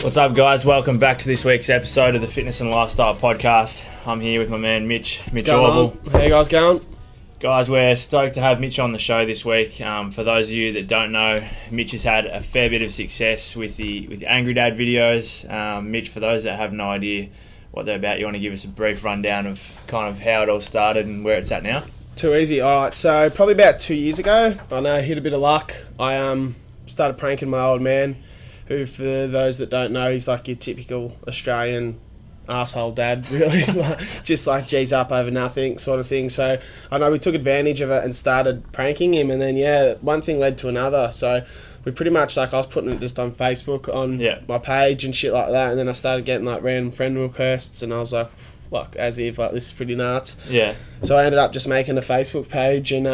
What's up, guys? Welcome back to this week's episode of the Fitness and Lifestyle Podcast. I'm here with my man Mitch Orville. How you guys going? Guys, we're stoked to have Mitch on the show this week. For those of you that don't know, Mitch has had a fair bit of success with the Angry Dad videos. Mitch, for those that have no idea what they're about, you want to give us a brief rundown of kind of how it all started and where it's at now? Too easy. All right, so probably about 2 years ago, I hit a bit of luck. I started pranking my old man, who, for those that don't know, he's like your typical Australian asshole dad, really. Just like G's up over nothing sort of thing. So I know we took advantage of it and started pranking him, and then one thing led to another. So we pretty much, like, I was putting it just on Facebook on my page and shit like that, and then I started getting like random friend requests, and I was like, fuck, as if like this is pretty nuts. Yeah. So I ended up just making a Facebook page, and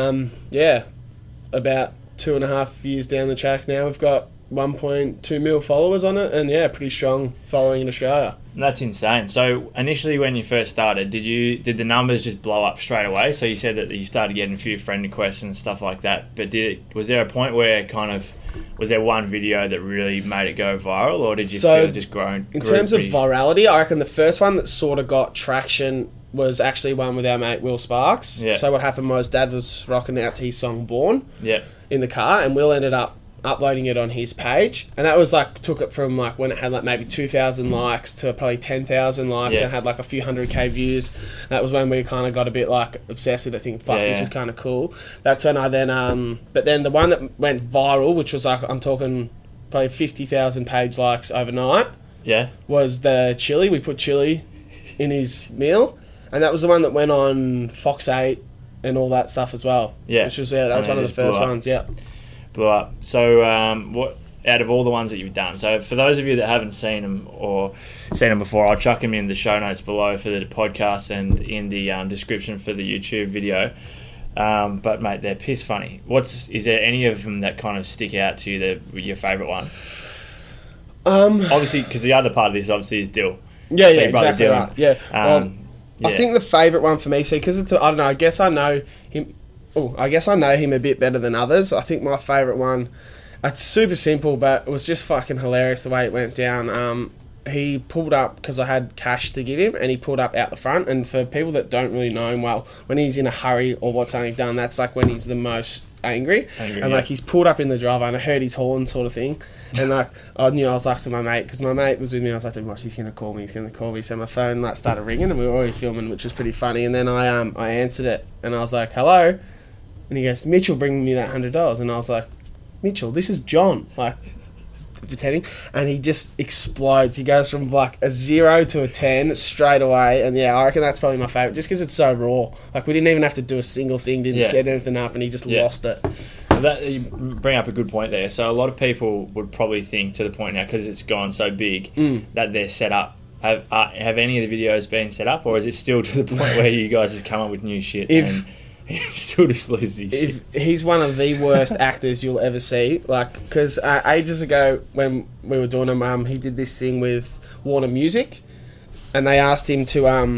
about 2.5 years down the track now, we've got 1.2 mil followers on it, and pretty strong following in Australia. That's insane. So initially when you first started, did the numbers just blow up straight away? So you said that you started getting a few friend requests and stuff like that, but was there a point where was there one video that really made it go viral, or did you feel it just grown? In terms of virality, I reckon the first one that sort of got traction was actually one with our mate Will Sparks. Yeah. So what happened was Dad was rocking out to his song Born in the car, and Will ended up uploading it on his page, and that was like, took it from like when it had like maybe 2,000 likes to probably 10,000 likes and had like a few 100k views. That was when we kind of got a bit like obsessed with it, thinking this is kind of cool. That's when I then but then the one that went viral, which was like, I'm talking probably 50,000 page likes overnight, was the chili. We put chili in his meal, and that was the one that went on Fox 8 and all that stuff as well. Which was that was one of the first ones. Blew up. So what out of all the ones that you've done, so for those of you that haven't seen them or seen them before, I'll chuck them in the show notes below for the podcast and in the description for the YouTube video. But mate, they're piss funny. Is there any of them that kind of stick out to you, your favourite one? Obviously, because the other part of this obviously is Dill. Exactly right. I think the favourite one for me, because I don't know, I guess I know him a bit better than others. I think my favourite one, it's super simple, but it was just fucking hilarious the way it went down. He pulled up, because I had cash to give him, and he pulled up out the front. And for people that don't really know him well, when he's in a hurry or what's something done, that's like when he's the most angry. Like, he's pulled up in the driveway, and I heard his horn sort of thing. And like, I knew, I was like to my mate, because my mate was with me, I was like, watch, he's going to call me. So my phone like started ringing, and we were already filming, which was pretty funny. And then I answered it, and I was like, hello? And he goes, Mitchell, bring me that $100. And I was like, Mitchell, this is John. Like, pretending. And he just explodes. He goes from like a 0 to a 10 straight away. And I reckon that's probably my favourite, just because it's so raw. Like, we didn't even have to do a single thing, didn't set anything up, and he just lost it. That, you bring up a good point there. So a lot of people would probably think, to the point now, because it's gone so big, that they're set up. Have any of the videos been set up, or is it still to the point where you guys just come up with new shit and he still just loses his shit? He's one of the worst actors you'll ever see. Like, because ages ago when we were doing him, he did this thing with Warner Music, and they asked him to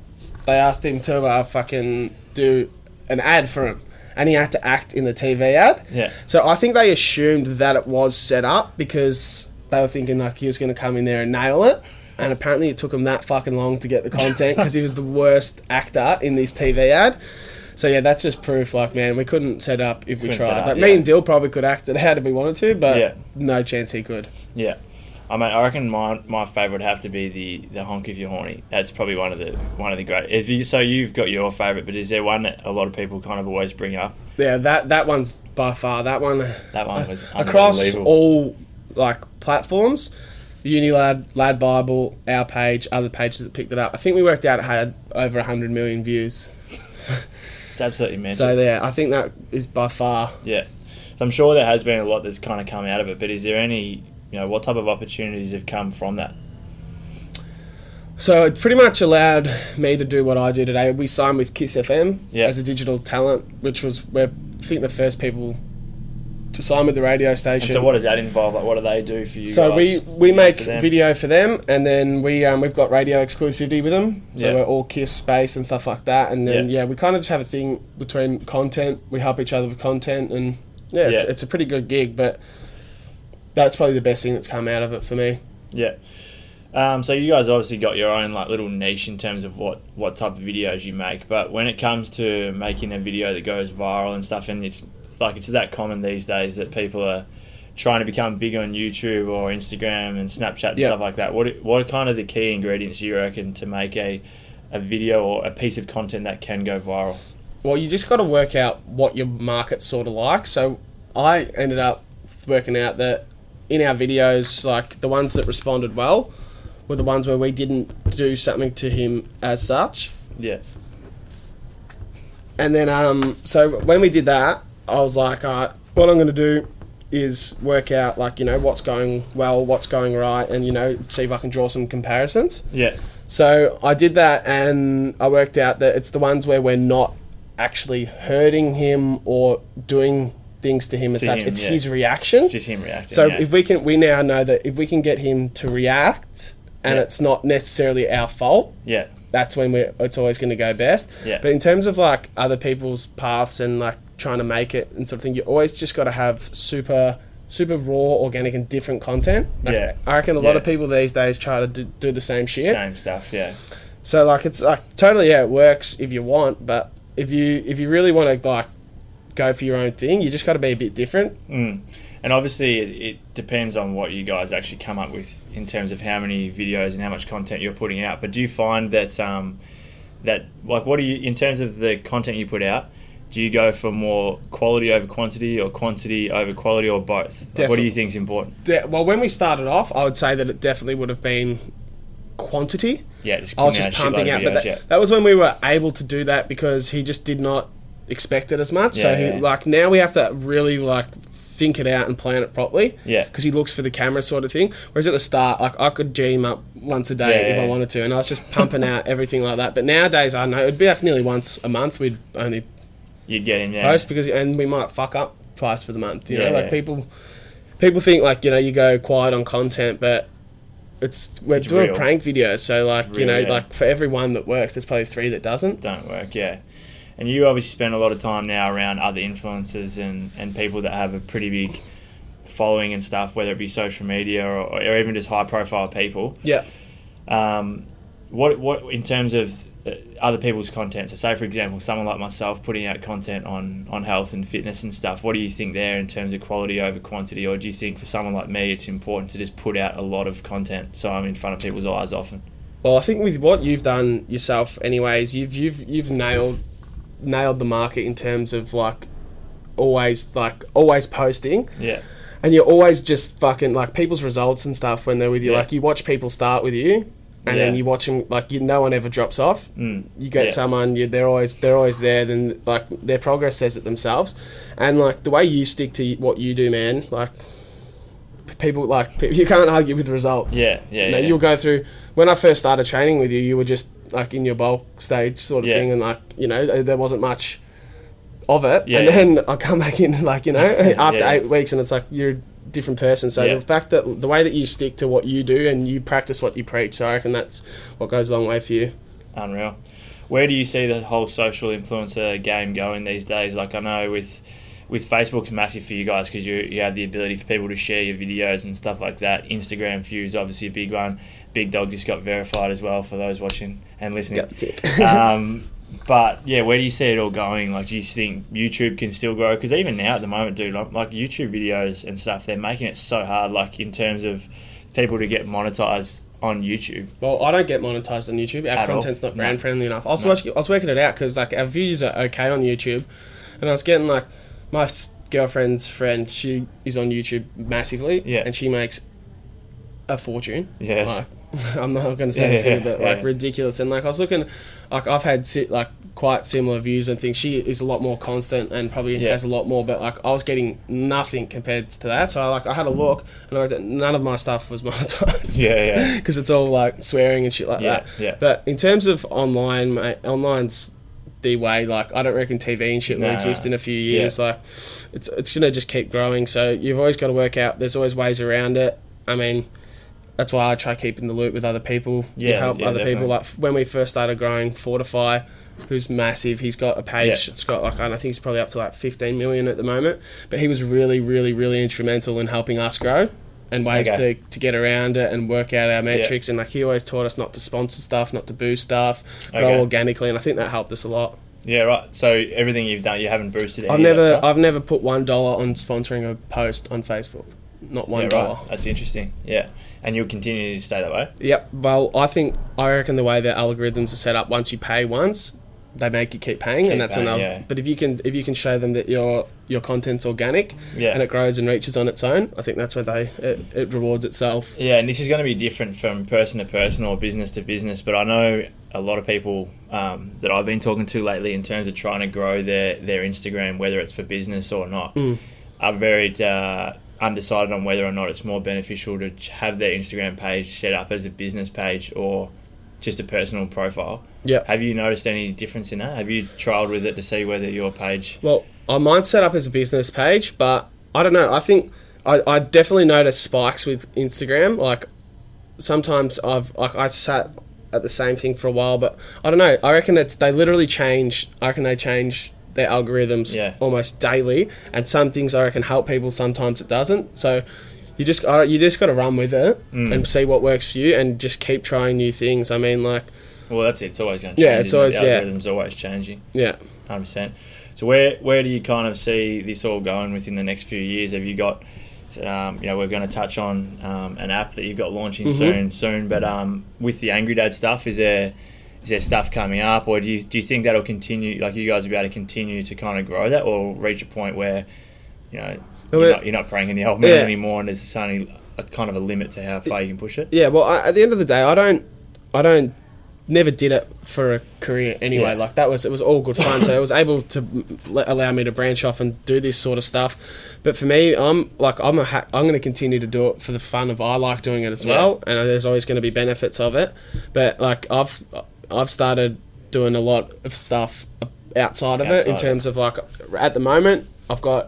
fucking do an ad for him, and he had to act in the TV ad. So I think they assumed that it was set up, because they were thinking like he was going to come in there and nail it. And apparently it took him that fucking long to get the content, because he was the worst actor in this TV ad. So that's just proof, like, man, we couldn't set up if we tried. Like, me and Dill probably could act it out if we wanted to, but no chance he could. I mean, I reckon my favourite would have to be the honk if you're horny. That's probably one of the great. So you've got your favourite, but is there one that a lot of people kind of always bring up? Yeah, that one's by far that one. That one was across all like platforms. Unilad, Lad Bible, our page, other pages that picked it up. I think we worked out it had over 100 million views. It's absolutely mental. So I think that is by far. So I'm sure there has been a lot that's kind of come out of it, but is there any, what type of opportunities have come from that? So it pretty much allowed me to do what I do today. We signed with Kiss FM as a digital talent, which was, I think, the first people to sign with the radio station. And so what does that involve? Like, what do they do for you so guys? we make video for them, and then we've got radio exclusivity with them. So we're all Kiss Space and stuff like that. And then we kind of just have a thing between content. We help each other with content, and it's a pretty good gig. But that's probably the best thing that's come out of it for me. Yeah. So you guys obviously got your own like little niche in terms of what type of videos you make, but when it comes to making a video that goes viral and stuff, and it's that common these days that people are trying to become big on YouTube or Instagram and Snapchat and stuff like that. What are kind of the key ingredients you reckon to make a video or a piece of content that can go viral? Well, you just got to work out what your market's sort of like. So I ended up working out that in our videos, like the ones that responded well were the ones where we didn't do something to him as such. Yeah. And then, so when we did that, I was like, all right, what I'm going to do is work out, like, you know, what's going well, what's going right, and, you know, see if I can draw some comparisons. Yeah. So I did that, and I worked out that it's the ones where we're not actually hurting him or doing things to him as such. It's his reaction. It's just him reacting. So if we now know that if we can get him to react, and it's not necessarily our fault. Yeah. That's when it's always going to go best. Yeah. But in terms of like other people's paths and like trying to make it and sort of thing, you always just got to have super raw, organic, and different content. Like, I reckon a lot of people these days try to do the same shit. Same stuff, yeah. So like it's like totally it works if you want, but if you really want to like go for your own thing, you just got to be a bit different. And obviously it depends on what you guys actually come up with in terms of how many videos and how much content you're putting out. But do you find that that like what do you, in terms of the content you put out, do you go for more quality over quantity or quantity over quality or both? Like, what do you think is important? Well, when we started off, I would say that it definitely would have been quantity. Yeah, I was just pumping out, but that was when we were able to do that because he just did not expect it as much. Like now we have to really like think it out and plan it properly. Yeah. Because he looks for the camera sort of thing. Whereas at the start, like I could G him up once a day if I wanted to, and I was just pumping out everything like that. But nowadays, I don't know, it'd be like nearly once a month we'd only you'd get him, post and we might fuck up twice for the month. You know, like people think like, you know, you go quiet on content, but we're doing real prank videos, so like real, you know, like for every one that works, there's probably 3 that don't work. Yeah. And you obviously spend a lot of time now around other influencers and people that have a pretty big following and stuff, whether it be social media or even just high profile people. Yeah. What in terms of other people's content? So say for example, someone like myself putting out content on health and fitness and stuff. What do you think there in terms of quality over quantity, or do you think for someone like me it's important to just put out a lot of content so I'm in front of people's eyes often? Well, I think with what you've done yourself, anyways, you've nailed the market in terms of like always posting. Yeah. And you're always just fucking like people's results and stuff when they're with you. Like you watch people start with you, and then you watch them like no one ever drops off. You get someone, they're always there. Then like their progress says it themselves, and like the way you stick to what you do, man. Like people you can't argue with results. You'll go through. When I first started training with you, you were just like in your bulk stage sort of thing, and like, you know, there wasn't much of it. And then I come back in like, you know, after 8 weeks, and it's like you're a different person. So the fact that the way that you stick to what you do and you practice what you preach, so I reckon that's what goes a long way for you. Unreal. Where do you see the whole social influencer game going these days? Like I know with Facebook's massive for you guys because you have the ability for people to share your videos and stuff like that. Instagram views obviously a big one. Big Dog just got verified as well for those watching and listening. But yeah, where do you see it all going? Like, do you think YouTube can still grow? Because even now at the moment, dude, like YouTube videos and stuff, they're making it so hard. Like in terms of people to get monetized on YouTube. Well, I don't get monetized on YouTube. Our content's not brand friendly enough. I was working it out because like our views are okay on YouTube, and I was getting like my girlfriend's friend. She is on YouTube massively, and she makes a fortune. Yeah. Like, I'm not going to say anything, but like ridiculous. And like I was looking, like I've had like quite similar views and things. She is a lot more constant and probably has a lot more, but like I was getting nothing compared to that. So I had a look and I looked at none of my stuff was monetized. Because it's all like swearing and shit like that. Yeah. But in terms of online, mate, online's the way. Like I don't reckon TV and shit will exist in a few years. Like it's going to just keep growing. So you've always got to work out. There's always ways around it. I mean, that's why I try keeping the loop with other people. You help other definitely. People. Like when we first started growing, Fortify, who's massive, he's got a page. It's got like, I think he's probably up to like 15 million at the moment. But he was really, really, really instrumental in helping us grow. and ways to get around it and work out our metrics. And like he always taught us not to sponsor stuff, not to boost stuff, grow organically, and I think that helped us a lot. Yeah, right. So everything you've done, you haven't boosted. I've never put $1 on sponsoring a post on Facebook. Not $1. Right. That's interesting. Yeah, and you'll continue to stay that way. Yep. Well, I reckon the way their algorithms are set up, once you pay once, they make you keep paying, and that's enough. Yeah. But if you can show them that your content's organic and it grows and reaches on its own, I think that's where it rewards itself. Yeah, and this is going to be different from person to person or business to business. But I know a lot of people that I've been talking to lately in terms of trying to grow their Instagram, whether it's for business or not, are very undecided on whether or not it's more beneficial to have their Instagram page set up as a business page or just a personal profile. Yeah. Have you noticed any difference in that? Have you trialed with it to see whether your page... Well, I might set up as a business page, but I don't know. I think I definitely notice spikes with Instagram. Like sometimes I sat at the same thing for a while, but I don't know. I reckon they literally change. I reckon they change their algorithms almost daily, and some things I reckon help people, sometimes it doesn't. So you just got to run with it and see what works for you, and just keep trying new things. I mean, like, well, that's it. It's always going to change. Yeah, it's always the algorithm's always changing. Yeah, 100%. So where do you kind of see this all going within the next few years? Have you got, we're going to touch on an app that you've got launching soon, but with the Angry Dad stuff, is there stuff coming up, or do you think that'll continue? Like, you guys will be able to continue to kind of grow that, or reach a point where, you're not pranking the old man anymore, and there's only a kind of a limit to how far you can push it? Yeah. Well, at the end of the day, I don't. Never did it for a career anyway. Yeah. Like, it was all good fun. So it was able to allow me to branch off and do this sort of stuff. But for me, I'm going to continue to do it for the fun of, I like doing it as well, and there's always going to be benefits of it. But like, I've started doing a lot of stuff outside of it in terms of, like, at the moment I've got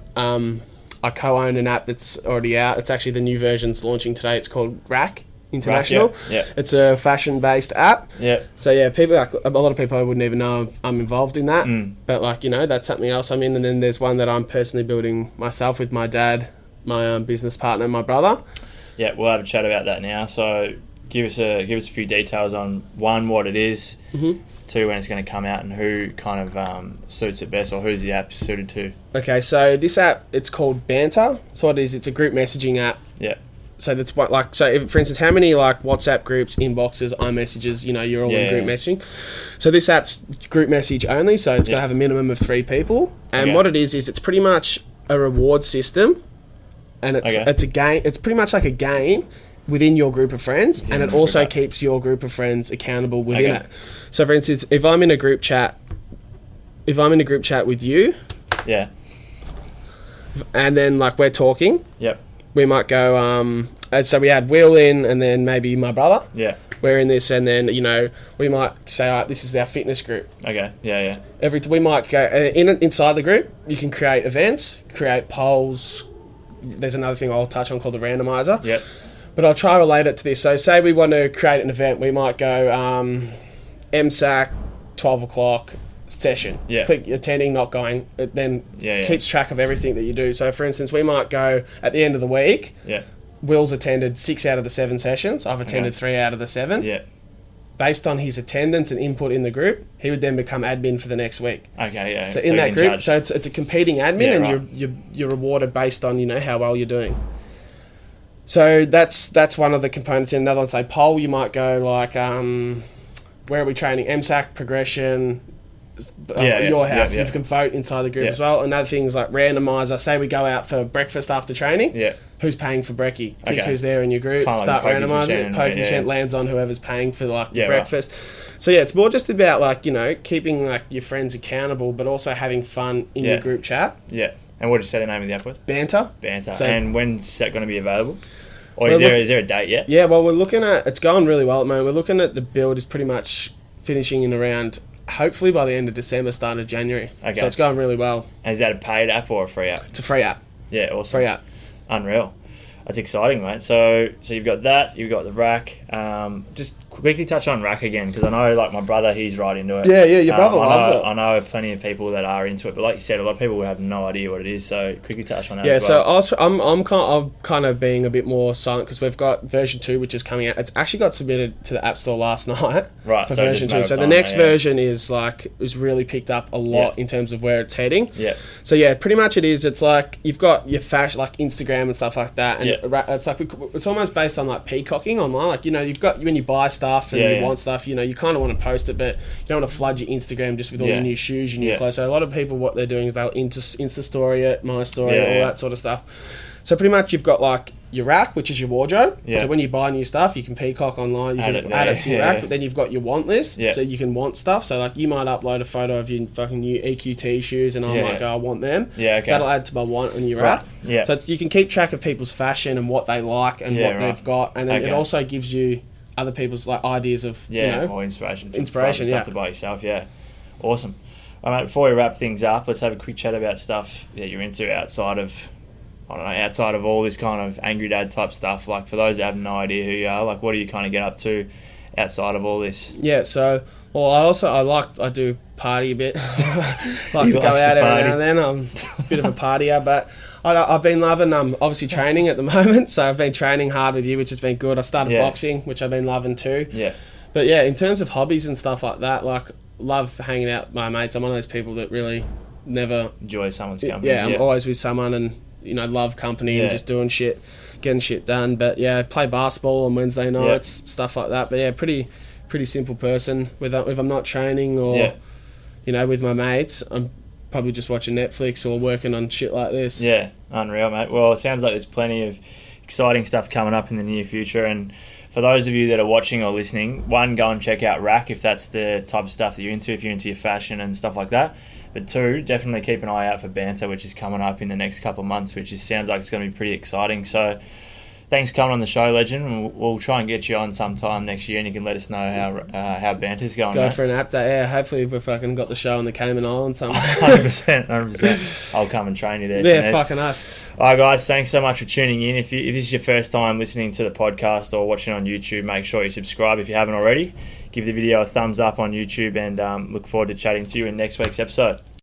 I co-own an app that's already out. It's actually the new version's launching today. It's called Rack International. It's a fashion-based app. So people, like, a lot of people, I wouldn't even know I'm involved in that. But like, that's something else I'm in. And then there's one that I'm personally building myself with my dad, my business partner, my brother. Yeah, we'll have a chat about that now. So give us a few details on, one, what it is, two, when it's going to come out, and who kind of suits it best, or who's the app suited to. Okay, so this app, it's called Banter. So what it is, it's a group messaging app. Yeah. So that's what, like, so if, for instance, how many like WhatsApp groups, inboxes, iMessages, you're all in group messaging. So this app's group message only, so it's got to have a minimum of 3 people. And what it is it's pretty much a reward system, and it's a game. It's pretty much like a game within your group of friends, and it also keeps your group of friends accountable within it. So for instance, if I'm in a group chat with you, and then like we're talking, we might go, so we had Will in, and then maybe my brother. We're in this, and then, we might say, all right, this is our fitness group. We might go, inside the group, you can create events, create polls. There's another thing I'll touch on called the randomizer. But I'll try to relate it to this. So say we want to create an event, we might go, MSAC, 12 o'clock, session. Click attending, not going. It then keeps track of everything that you do. So for instance, we might go at the end of the week. Will's attended 6 out of the 7 sessions. I've attended 3 out of the 7. Based on his attendance and input in the group, he would then become admin for the next week. So in that group, so it's a competing admin, and you're rewarded based on how well you're doing. So that's one of the components. In another one, say poll, you might go like, where are we training? MSAC, progression. Your house. You can vote inside the group as well. Another thing is like randomizer. Say we go out for breakfast after training. Who's paying for brekkie? Tick who's there in your group. Start like randomizing. Poker machine lands on whoever's paying for like the breakfast. So it's more just about like keeping like your friends accountable, but also having fun in your group chat. And what did you say the name of the app was? Banter. So, and when's that going to be available? Or is there a date yet? Yeah, well, we're looking at, it's going really well at the moment. We're looking at the build is pretty much finishing in around, hopefully by the end of December, start of January. So it's going really well. And is that a paid app or a free app? It's a free app. Yeah, awesome. Free app. Unreal. That's exciting, mate. So you've got that, you've got the Rack. Just quickly touch on rack again, because I know, like, my brother, he's right into it. Yeah, your brother loves it. I know plenty of people that are into it, but like you said, a lot of people would have no idea what it is. So quickly touch on that. Yeah, as well. so I'm kind of being a bit more silent because we've got version 2, which is coming out. It's actually got submitted to the App Store last night. Right. For version 2. So the next version is really picked up a lot in terms of where it's heading. Yeah. So yeah, pretty much it is. It's like you've got your fashion, like Instagram and stuff like that, and it's like it's almost based on like peacocking online. Like, you know, you've got when you buy stuff and you want stuff, you know, you kind of want to post it, but you don't want to flood your Instagram just with all your new shoes and new clothes. So a lot of people, what they're doing is they'll Insta story it, my story, all that sort of stuff. So pretty much you've got like your rack, which is your wardrobe. Yeah. So when you buy new stuff, you can peacock online, you can add it to your rack, but then you've got your want list. Yeah. So you can want stuff. So like you might upload a photo of your fucking new EQT shoes and I might go, I want them. Yeah, okay. So that'll add to my want on your rack. Yeah. So you can keep track of people's fashion and what they like and what they've got. And then it also gives you other people's like ideas of, you know, or inspiration stuff to buy yourself. Yeah. Awesome. All right, before we wrap things up, let's have a quick chat about stuff that you're into outside of all this kind of Angry Dad type stuff. Like, for those that have no idea who you are, like, what do you kind of get up to outside of all this? Yeah, so, well, I do party a bit. Like to go out every now and then. I'm a bit of a partier, but I've been loving obviously training at the moment. So I've been training hard with you, which has been good. I started boxing, which I've been loving too. Yeah. But yeah, in terms of hobbies and stuff like that, like, love hanging out with my mates. I'm one of those people that really never enjoy someone's company. Yeah, I'm always with someone and, you know, love company and just doing shit, getting shit done. But yeah, play basketball on Wednesday nights, stuff like that. But yeah, pretty simple person. If I'm not training or, you know, with my mates, I'm probably just watching Netflix or working on shit like this. Yeah, unreal, mate. Well, it sounds like there's plenty of exciting stuff coming up in the near future. And for those of you that are watching or listening, one, go and check out Rack if that's the type of stuff that you're into, if you're into your fashion and stuff like that. But two, definitely keep an eye out for Banter, which is coming up in the next couple of months, which sounds like it's going to be pretty exciting. So thanks for coming on the show, Legend. And we'll try and get you on sometime next year, and you can let us know how Banter's going. Go for an app day. Yeah, hopefully we've fucking got the show on the Cayman Islands somewhere. 100%. I'll come and train you there. Yeah, fucking up. All right, guys, thanks so much for tuning in. If this is your first time listening to the podcast or watching on YouTube, make sure you subscribe if you haven't already. Give the video a thumbs up on YouTube, and look forward to chatting to you in next week's episode.